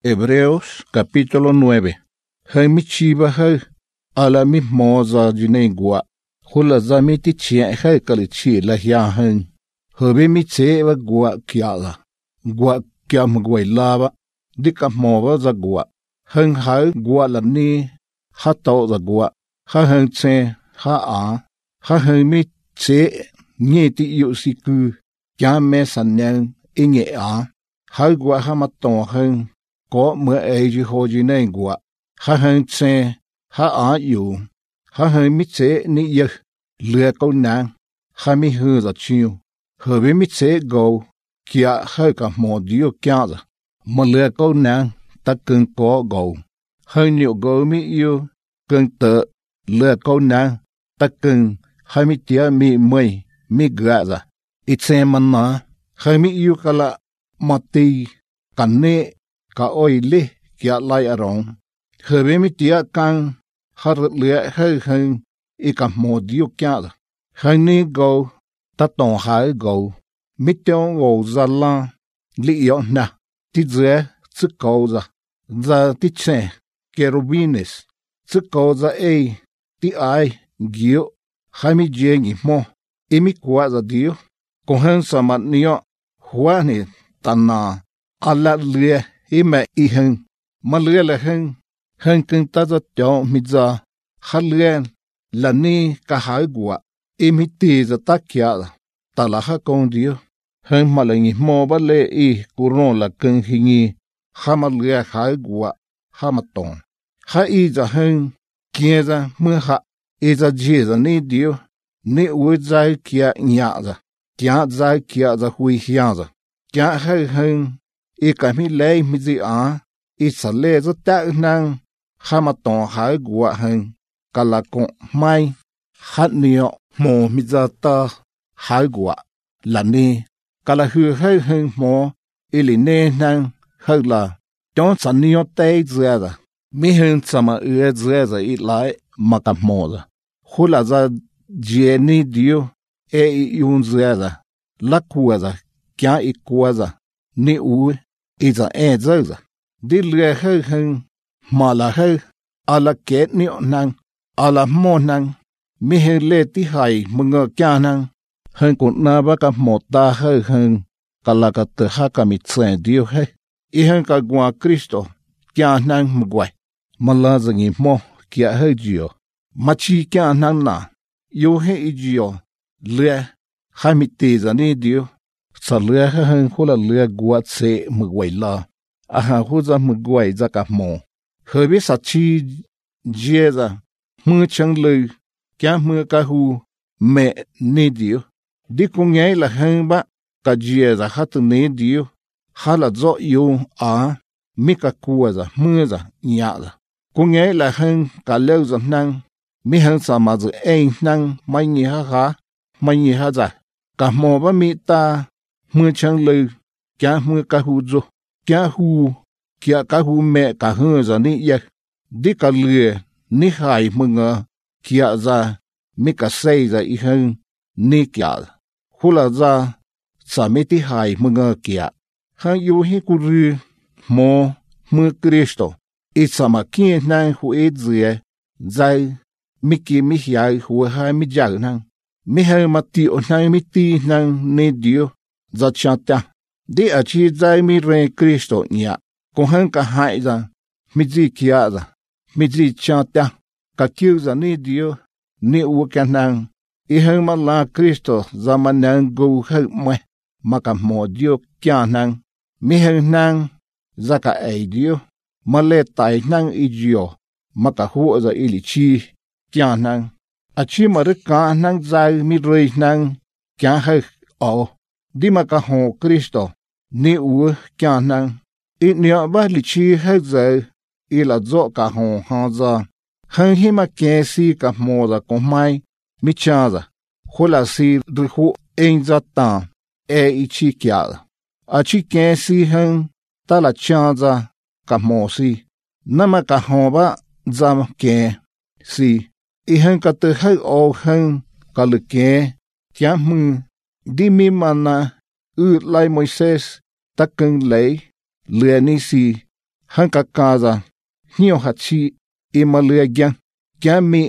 Hebreos capítulo 9. Hơi mi chi ba hơi, ala mi mo za jine gua. Hula za mi ti chia hơi kali chi la ya hơn. Hơi mi che ba gua kia la. Gua kia ma guai la ba. Di ka mo ba za gua. Hơn hơi gua la ni. Ha tau za gua. Ha hơn che, ha a. Ha hơi mi che, nye ti yu si ku. Kia me san nyang, inge a. Hơi gua ha ma tong hơn. Có mưa ấy chứ hồ chứ này của ha hơn xe ha á dụ ha hơn mít xe ní yơ lừa câu nàng ha mi hư ra chiêu hờ với mít xe gầu kia hơi cả mò điêu kia ra mà lừa câu nàng ta cần có gầu hơi nhiều gầu mi yêu cần tự lừa câu nàng ta cần hai mi tia mi mây mi gạ ra ít xe mà nó hai mi yêu cả là mà tì cảnh nè ka oi le kia lai arong hebe mi tia kang har le hơi hơn i ka mo diu kia la hai ni go ta tong hai go mi tiong go za la li yo na ti zhe tsu go za ti che kerubines tsu go za e ti ai gio hai mi je ngi mo e mi kwa za dio ko han samat nio hua ni tanna ala le ima i hân mà lừa là hân cưng ta cho chọn mi ra hát lừa là ni cả hai quả im hít tì ra ta kia ta là hát con điêu hân mà là nghỉ mò bắt lệ i curon là cưng hình nghi hát mà lừa hai quả hát mà tòng hát i ra hân kia ra mưa hạ i ra dì ra ni điêu ni uy dài kia nhạ ra kia dài kia ra hui hiang ra kia hân i ka mi lei mi zi a i sa le zo ta nang ha ma ton hai gua hen ka la kon mai hat nio mo mi za ta hai gua la ni ka la hu hai hen mo i li ne nang ha la chon san nio te zia da mi hen sama e zia za i lai ma ka mo da hu la za je ni dio e i un zia da la ku za kya i ku za ni u iza zơ đi lừa hơi hơn mà là hơi ala kết niệm năng ala mô năng mi hơi lê tí hài mừng ngờ cha năng hơn cũng na ba cả một ta hơi hơn cả là cả tự ha cả mi tsẹn điều hơi y hơn cả qua Cristo cha năng mực quay mà là gì nghỉ mô kia hơi nhiều mà chi cha năng na yêu hơi nhiều lừa hai mi tì ra ni điều sa lừa hơn khu là lừa guat se mực quay la ha khu ra mực quay ra cả mồ hơi biết sa chi dễ ra mưa chẳng lư kia mưa cả hu mẹ ni điều đi cùng nghe là hơn ba cả dễ ra hát ni điều ha là do yêu mi cả cua ra mưa ra nhạ ra cùng nghe là hơn cả lâu ra năng mi hơn sa mà giờ anh năng mai nhị ha ra cả mồ ba mi ta mưa chẳng lư kia mưa cả hu zo kia cả hu mẹ cả hơ ra ni ya đi cả lừa ni hai mưa kia ra mi cả say ra i hơn ni kia hula ra sa mi ti hai mưa kia hang yu hi ku ru mo mưa Cristo i sama kia nang hu e zia zai mi ki mi hai hu hai mi ja nang mi hai ma ti o nang mi ti nang ne dio za chata đi ở chi dai mi re Cristo nya con hơn cả hai ra mi gì kia ra mi gì chata cả kêu ra ni dio ni u cái năng i hơn mà là Cristo za mà năng go hơn mà cả mò dio kia năng mi hơn năng za cả ai dio mà lệ tai năng i dio mà cả hu za i li chi kia năng a chi mà rất cả năng dai mi re năng kia hơi đi mà cả hồ Cristo ni u kia năng ít nhiều ba li chi hết giờ i là do cả hồ ha ra hơn hi mà kia si cả mò ra có mai mi cha ra khu là si du hu en ra ta i chi kia a chi kia si hơn ta là cha ra cả mò si na mà cả hồ ba ra kia si i hơn cả từ hơi hơn cả lực kia kia mừng đi mi mana lai Moses ta cần lấy lừa ni si hân cả casa nhiều hạt chi y mà lừa giang mi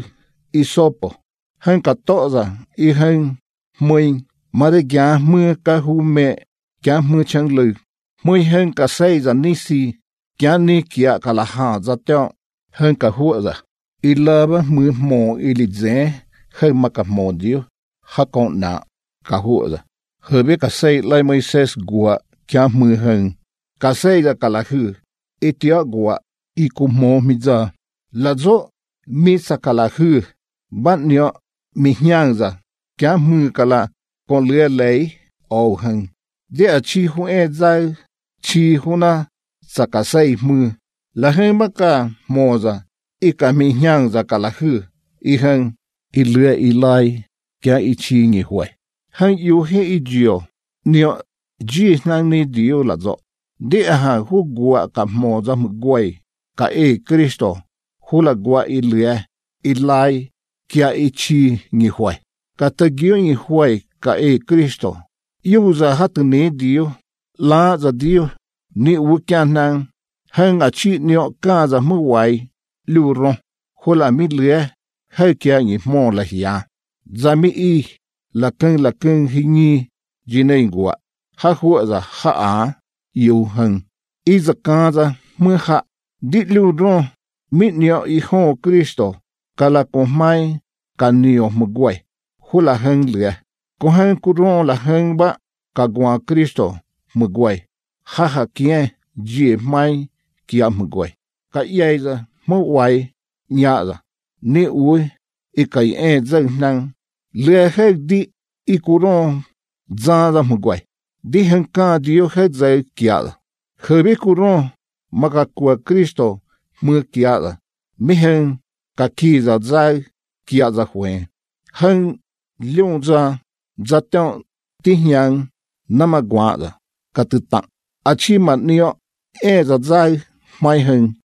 isopo hân cả tọ ra y hân mùi mà để giang mưa cả hu mẹ giang mưa chẳng lư mùi hân cả xây ra nisi giang ni kia cả là hà ra teo hân cả hua ra y lơ bơ mưa mò y lì dễ hân mà cả mò diêu ha con nạ cả hua ra hờ biết cả xây lại mới ses gua giang mưa hân cả xây ra cả là hư y tia gua y cũng mò mi ra là do mi sa cả là hư bạn nhọ mi nhang ra giang mưa cả là con lừa lấy ô hân để ở chi hu e zai chi hu na sa cả xây mưa là hân mà cả mò ra y cả mi nhang ra cả là hư y hân y lừa y lai kia y chi nghỉ huệ hân yêu he y diều nhọ ji nang ni diều là do để hà hu gua cả mò ra mực quay cả e Cristo hu là gua y lừa y lai kia y chi nghỉ huệ cả ta giêu nghỉ huệ cả e Cristo yêu ra hát ni diều la ra diều ni u kya nang hân à chi nhọ ca ra mực quay lưu rong hu là mi lừa hơi kia nghỉ mò là hiya za mi y là cưng hi nhi ji nei gua ha hu ra ha a yêu hân y za ca ra mưa hạ đi lưu rong mi nhọ y ho Cristo cả là con mai cả nhiều mực quay hu là hân lừa có hân cu rong là hân ba cả gua Cristo mực quay ha kia ji mai kia mực quay cả ye ra mơ quay nhà ra ni ui y cái e dân năng lừa hết đi y cu rong ra ra mực quay đi hân ca diêu hết dây kia ra khởi biết cu rong mà cả của Cristo mưa kia ra mi hân cả khi ra dây kia ra huệ hân liông ra ra tao tí nhang nama gua ra cả tự tặng à chi mà nio e ra dây mai hân